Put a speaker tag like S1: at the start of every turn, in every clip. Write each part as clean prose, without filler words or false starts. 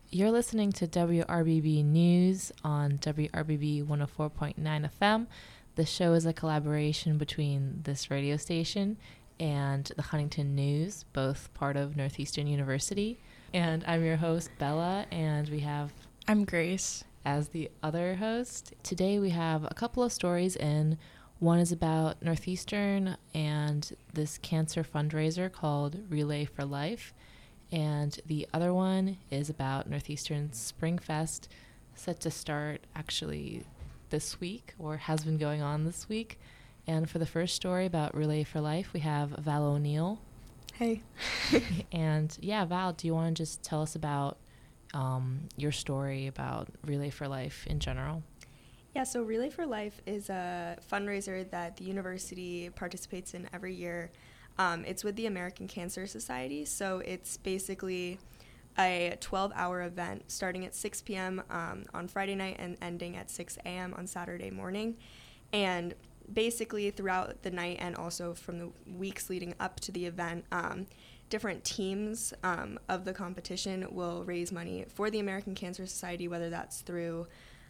S1: You're listening to WRBB News on WRBB 104.9 FM. The show is a collaboration between this radio station and the Huntington News, both part of Northeastern University. And I'm your host, Bella, and we have...
S2: I'm Grace.
S1: As the other host. Today we have a couple of stories in. One is about Northeastern and this cancer fundraiser called Relay for Life. And the other one is about Northeastern's Spring Fest, set to start actually this week, or has been going on this week. And for the first story about Relay for Life, we have Val O'Neill.
S2: Hey.
S1: And yeah, Val, do you want to just tell us about your story about Relay for Life in general?
S3: Yeah, so Relay for Life is a fundraiser that the university participates in every year. It's with the American Cancer Society, so it's basically a 12-hour event starting at 6 p.m. On Friday night and ending at 6 a.m. on Saturday morning. And basically throughout the night and also from the weeks leading up to the event, different teams of the competition will raise money for the American Cancer Society, whether that's through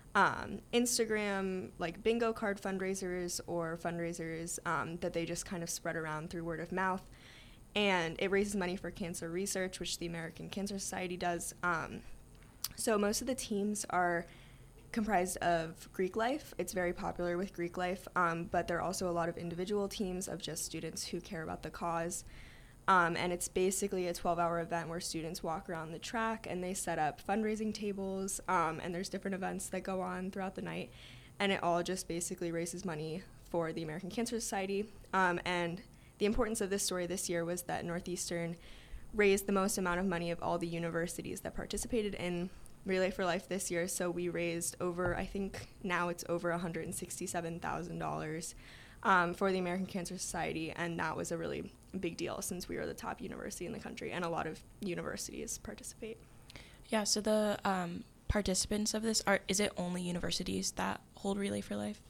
S3: Instagram, like bingo card fundraisers or fundraisers that they just kind of spread around through word of mouth. And it raises money for cancer research, which the American Cancer Society does. So most of the teams are comprised of Greek Life. It's very popular with Greek Life, but there are also a lot of individual teams of just students who care about the cause. And it's basically a 12-hour event where students walk around the track and they set up fundraising tables, and there's different events that go on throughout the night, and it all just basically raises money for the American Cancer Society. And the importance of this story this year was that Northeastern raised the most amount of money of all the universities that participated in Relay for Life this year. So we raised over, I think now it's over $167,000 for the American Cancer Society, and that was a really big deal since we are the top university in the country, and a lot of universities participate.
S2: Yeah, so the participants of this, is it only universities that hold Relay for Life?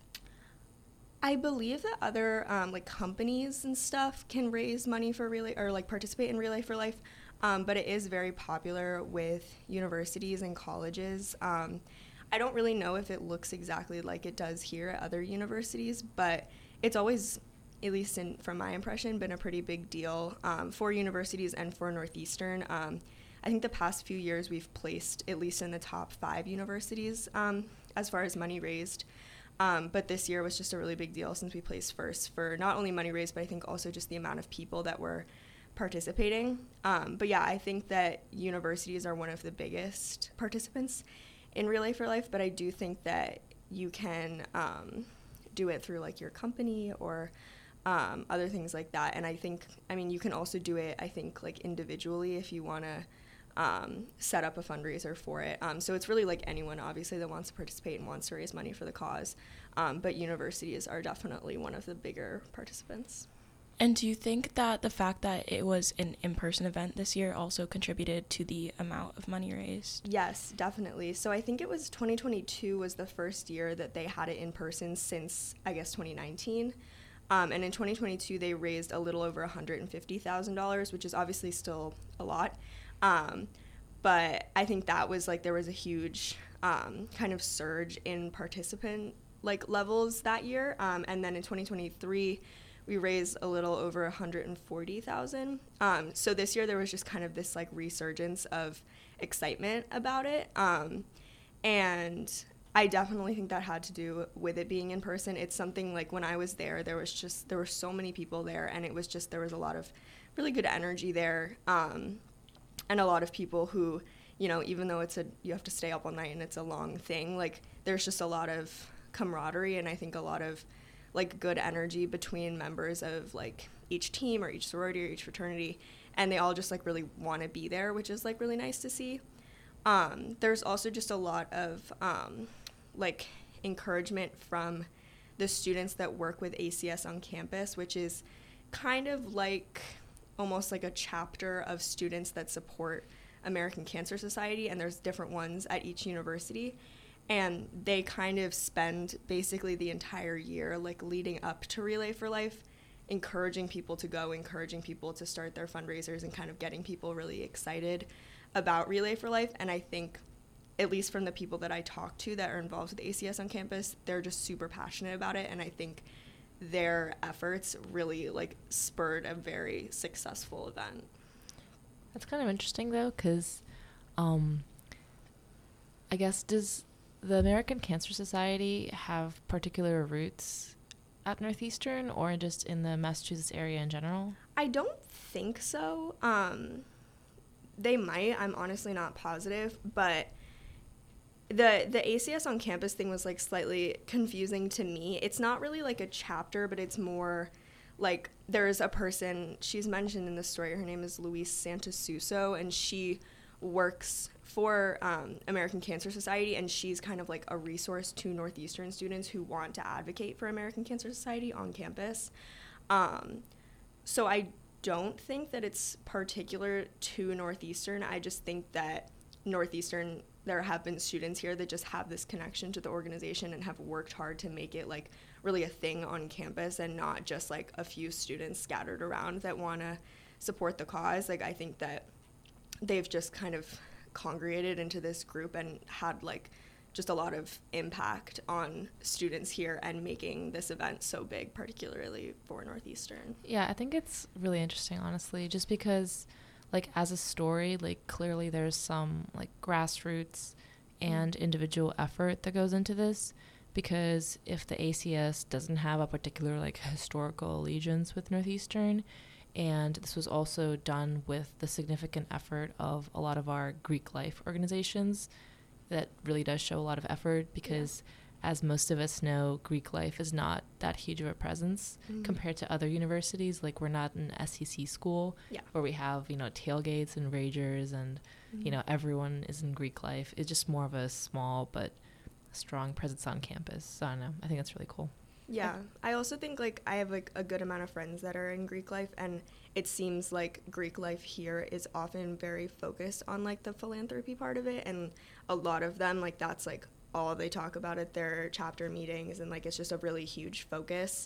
S3: I believe that other companies and stuff can raise money for Relay, or participate in Relay for Life, but it is very popular with universities and colleges. I don't really know if it looks exactly like it does here at other universities, but it's always, at least from my impression, been a pretty big deal for universities and for Northeastern. I think the past few years we've placed at least in the top 5 universities as far as money raised. But this year was just a really big deal since we placed first for not only money raised, but I think also just the amount of people that were participating. But yeah, I think that universities are one of the biggest participants in Relay for Life, but I do think that you can do it through your company or other things like that. And I mean, you can also do it, I think, individually if you want to set up a fundraiser for it. So it's really anyone, obviously, that wants to participate and wants to raise money for the cause. But universities are definitely one of the bigger participants.
S2: And do you think that the fact that it was an in-person event this year also contributed to the amount of money raised?
S3: Yes, definitely. So I think it was 2022 was the first year that they had it in person since, I guess, 2019. And in 2022, they raised a little over $150,000, which is obviously still a lot. But I think that was there was a huge kind of surge in participant levels that year. And then in 2023, we raised a little over $140,000. So this year there was just kind of this resurgence of excitement about it. And I definitely think that had to do with it being in person. It's something when I was there, there were so many people there, and it was just, there was a lot of really good energy there. And a lot of people who, even though you have to stay up all night and it's a long thing, there's just a lot of camaraderie, and I think a lot of good energy between members of each team or each sorority or each fraternity, and they all just really want to be there, which is really nice to see. There's also just a lot of encouragement from the students that work with ACS on campus, which is kind of almost a chapter of students that support American Cancer Society, and there's different ones at each university. And they kind of spend basically the entire year leading up to Relay for Life encouraging people to go, encouraging people to start their fundraisers, and kind of getting people really excited about Relay for Life, and I think, at least from the people that I talk to that are involved with ACS on campus, they're just super passionate about it, and I think their efforts really like spurred a very successful event.
S1: That's kind of interesting though, because I guess, does the American Cancer Society have particular roots at Northeastern or just in the Massachusetts area in general?
S3: I don't think so. They might. I'm honestly not positive, but the ACS on campus thing was like slightly confusing to me. It's not really like a chapter, but it's more like there's a person, she's mentioned in the story, her name is Luis Santasuso, and she works for American Cancer Society, and she's kind of like a resource to Northeastern students who want to advocate for American Cancer Society on campus. So I don't think that it's particular to Northeastern. I just think that Northeastern, there have been students here that just have this connection to the organization and have worked hard to make it like really a thing on campus and not just like a few students scattered around that want to support the cause. Like, I think that they've just kind of congregated into this group and had like just a lot of impact on students here and making this event so big, particularly for Northeastern.
S1: Yeah, I think it's really interesting, honestly, just because like as a story, like clearly there's some like grassroots and individual effort that goes into this, because if the ACS doesn't have a particular like historical allegiance with Northeastern, and this was also done with the significant effort of a lot of our Greek life organizations, that really does show a lot of effort, because as most of us know, Greek life is not that huge of a presence compared to other universities. Like, we're not an SEC school where we have, you know, tailgates and ragers and, you know, everyone is in Greek life. It's just more of a small but strong presence on campus. So I don't know. I think that's really cool.
S3: Yeah. I also think, like, I have, like, a good amount of friends that are in Greek life, and it seems like Greek life here is often very focused on, like, the philanthropy part of it, and a lot of them, like, that's, like, all they talk about at their chapter meetings, and like it's just a really huge focus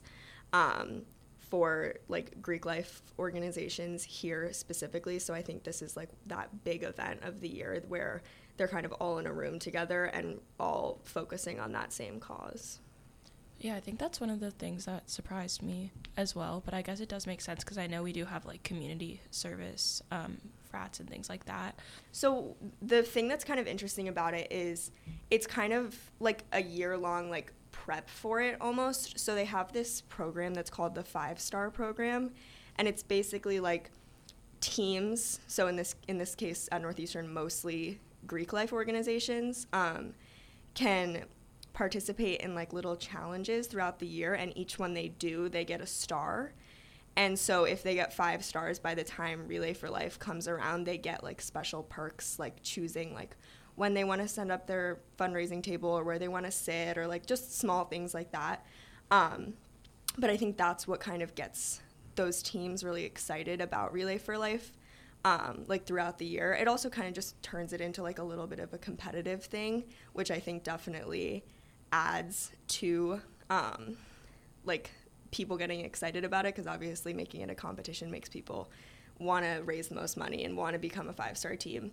S3: for like Greek life organizations here specifically. So I think this is like that big event of the year where they're kind of all in a room together and all focusing on that same cause.
S2: Yeah, I think that's one of the things that surprised me as well, but I guess it does make sense because I know we do have like community service frats and things like that.
S3: So the thing that's kind of interesting about it is it's kind of like a year-long like prep for it almost. So they have this program that's called the 5-Star program, and it's basically like teams. So in this case at Northeastern, mostly Greek life organizations can participate in like little challenges throughout the year, and each one they do, they get a star. And so if they get 5 stars by the time Relay for Life comes around, they get like special perks, like choosing like when they want to send up their fundraising table or where they want to sit, or like just small things like that. But I think that's what kind of gets those teams really excited about Relay for Life, like throughout the year. It also kind of just turns it into like a little bit of a competitive thing, which I think definitely adds to like people getting excited about it, because obviously making it a competition makes people want to raise the most money and want to become a 5-star team.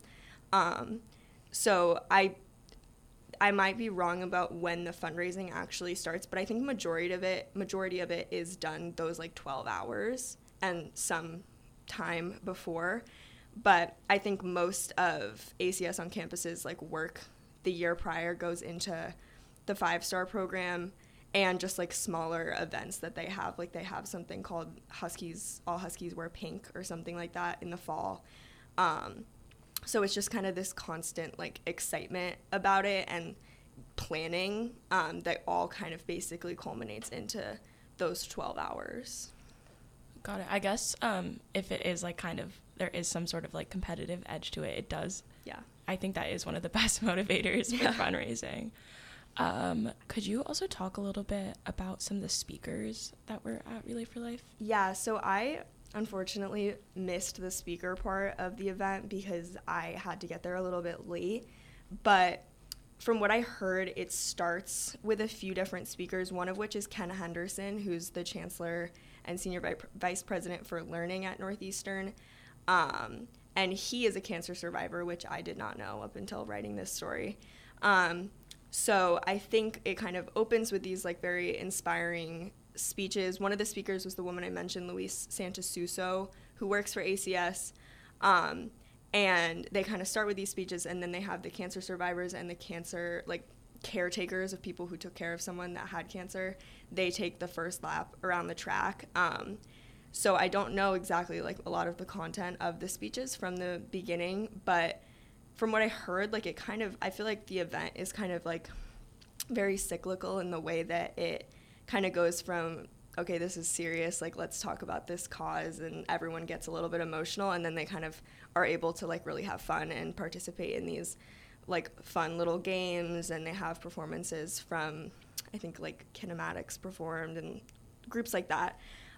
S3: So I might be wrong about when the fundraising actually starts, but I think majority of it is done those like 12 hours and some time before. But I think most of ACS on campuses like work the year prior goes into the 5-star program and just like smaller events that they have. Like they have something called All Huskies Wear Pink or something like that in the fall. So it's just kind of this constant like excitement about it and planning that all kind of basically culminates into those 12 hours.
S2: Got it. I guess if it is like kind of, there is some sort of like competitive edge to it, it does.
S3: Yeah.
S2: I think that is one of the best motivators for fundraising. Could you also talk a little bit about some of the speakers that were at Relay for Life?
S3: Yeah, so I unfortunately missed the speaker part of the event because I had to get there a little bit late. But from what I heard, it starts with a few different speakers, one of which is Ken Henderson, who's the chancellor and senior vice president for learning at Northeastern. and he is a cancer survivor, which I did not know up until writing this story. So I think it kind of opens with these like very inspiring speeches. One of the speakers was the woman I mentioned, Luis Santasuso, who works for ACS. And they kind of start with these speeches, and then they have the cancer survivors and the cancer like caretakers of people who took care of someone that had cancer. They take the first lap around the track. So I don't know exactly like a lot of the content of the speeches from the beginning, but from what I heard, like it kind of, I feel like the event is kind of like very cyclical in the way that it kind of goes from, okay, this is serious, like let's talk about this cause, and everyone gets a little bit emotional, and then they kind of are able to like really have fun and participate in these like fun little games, and they have performances from, I think like Kinematics performed and groups like that.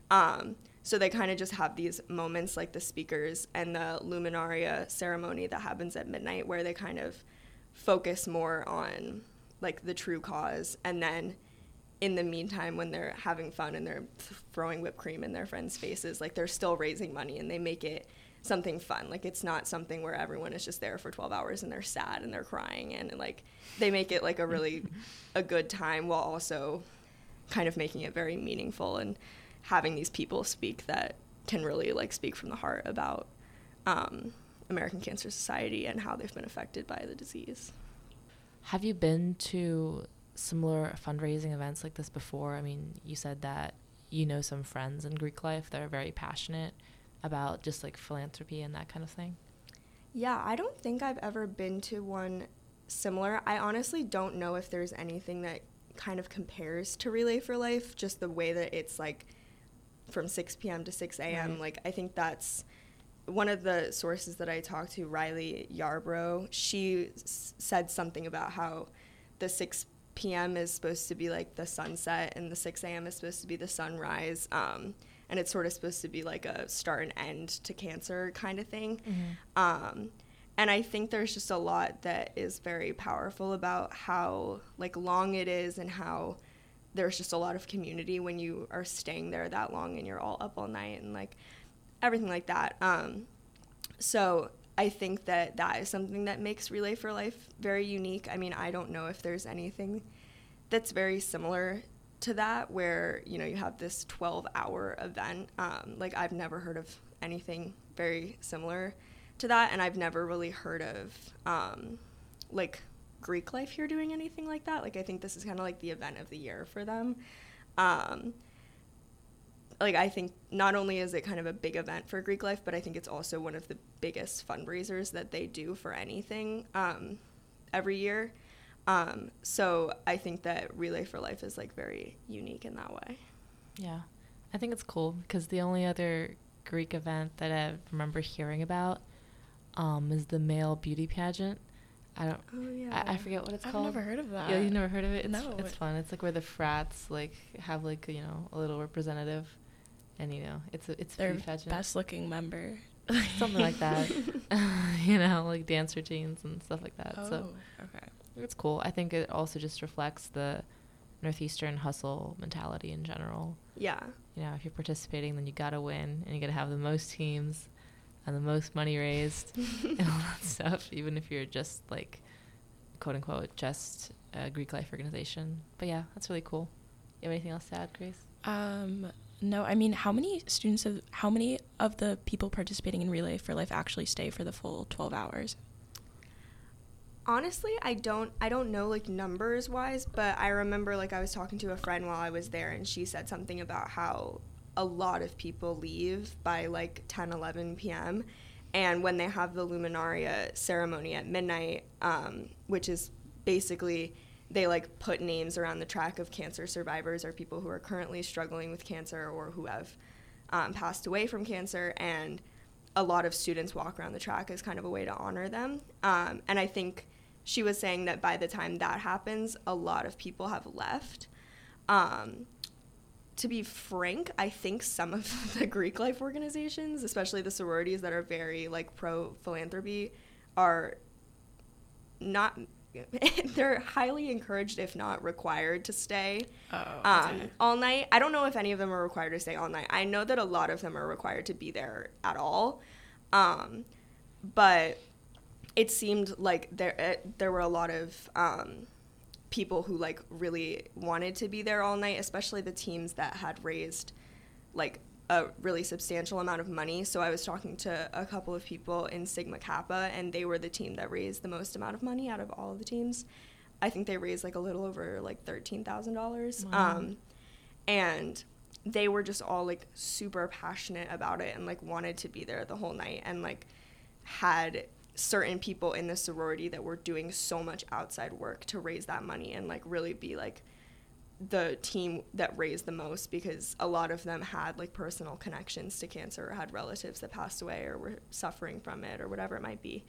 S3: So they kind of just have these moments like the speakers and the Luminaria ceremony that happens at midnight, where they kind of focus more on like the true cause, and then in the meantime, when they're having fun and they're throwing whipped cream in their friends' faces, like they're still raising money, and they make it something fun. Like it's not something where everyone is just there for 12 hours and they're sad and they're crying, and like they make it like a good time, while also kind of making it very meaningful and having these people speak that can really like speak from the heart about American Cancer Society and how they've been affected by the disease.
S1: Have you been to similar fundraising events like this before? I mean, you said that you know some friends in Greek life that are very passionate about just like philanthropy and that kind of thing.
S3: Yeah, I don't think I've ever been to one similar. I honestly don't know if there's anything that kind of compares to Relay for Life, just the way that it's like from 6 p.m. to 6 a.m.
S1: Right.
S3: Like I think that's one of the sources that I talked to, Riley Yarbrough. She said something about how the 6 p.m. is supposed to be like the sunset, and the 6 a.m. is supposed to be the sunrise. And it's sort of supposed to be like a start and end to cancer kind of thing. Mm-hmm. And I think there's just a lot that is very powerful about how like long it is, and how there's just a lot of community when you are staying there that long and you're all up all night and like everything like that. So I think that that is something that makes Relay for Life very unique. I mean, I don't know if there's anything that's very similar to that, where, you know, you have this 12-hour event. Like I've never heard of anything very similar to that, and I've never really heard of like Greek life here doing anything like that. Like I think this is kind of like the event of the year for them. Like I think not only is it kind of a big event for Greek life, but I think it's also one of the biggest fundraisers that they do for anything every year. So I think that Relay for Life is like very unique in that way.
S1: Yeah, I think it's cool because the only other Greek event that I remember hearing about is the male beauty pageant. I forget what it's called.
S2: I've never heard of that.
S1: Yeah, you've never heard of it?
S2: No.
S1: It's fun. It's like where the frats like have like, you know, a little representative, and you know, it's
S2: their
S1: beauty pageant.
S2: best looking member.
S1: Something like that. You know, like dance routines and stuff like that.
S2: Oh,
S1: so
S2: okay.
S1: it's cool. I think it also just reflects the Northeastern hustle mentality in general.
S3: Yeah.
S1: You know, if you're participating, then you gotta win, and you gotta have the most teams and the most money raised and all that stuff, even if you're just like, quote unquote, just a Greek life organization. But yeah, that's really cool. You have anything else to add, Grace?
S2: No, I mean, how many of the people participating in Relay for Life actually stay for the full 12 hours?
S3: Honestly, I don't know like numbers wise, but I remember like I was talking to a friend while I was there, and she said something about how a lot of people leave by like 10, 11 p.m. And when they have the Luminaria ceremony at midnight, which is basically they like put names around the track of cancer survivors or people who are currently struggling with cancer or who have passed away from cancer, and a lot of students walk around the track as kind of a way to honor them. And I think she was saying that by the time that happens, a lot of people have left. To be frank, I think some of the Greek life organizations, especially the sororities that are very like pro philanthropy, are not, they're highly encouraged, if not required, to stay all night. I don't know if any of them are required to stay all night. I know that a lot of them are required to be there at all. But it seemed like there were a lot of people who like really wanted to be there all night, especially the teams that had raised like a really substantial amount of money. So I was talking to a couple of people in Sigma Kappa, and they were the team that raised the most amount of money out of all of the teams. I think they raised like a little over like $13,000.
S1: Wow.
S3: And they were just all like super passionate about it and like wanted to be there the whole night, and like had certain people in the sorority that were doing so much outside work to raise that money and like really be like the team that raised the most, because a lot of them had like personal connections to cancer or had relatives that passed away or were suffering from it or whatever it might be.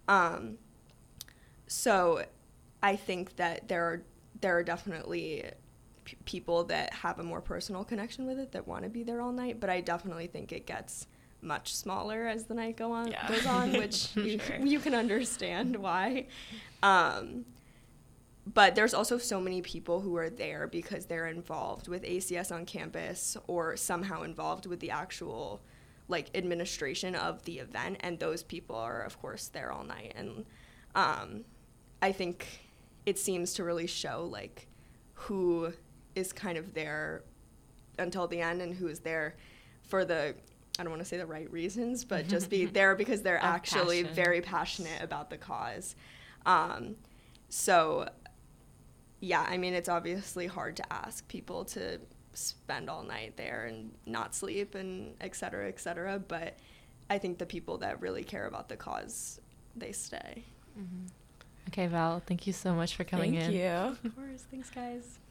S3: So I think that there are definitely people that have a more personal connection with it that want to be there all night, but I definitely think it gets much smaller as the night goes on, which you can understand why. But there's also so many people who are there because they're involved with ACS on campus or somehow involved with the actual like administration of the event, and those people are of course there all night. And I think it seems to really show like who is kind of there until the end and who is there for the, I don't want to say the right reasons, but just be there because they're actually very passionate about the cause. So, yeah, I mean, it's obviously hard to ask people to spend all night there and not sleep and et cetera, but I think the people that really care about the cause, they stay.
S1: Mm-hmm. Okay, Val, thank you so much for coming in.
S2: Thank you.
S3: Of course. Thanks, guys.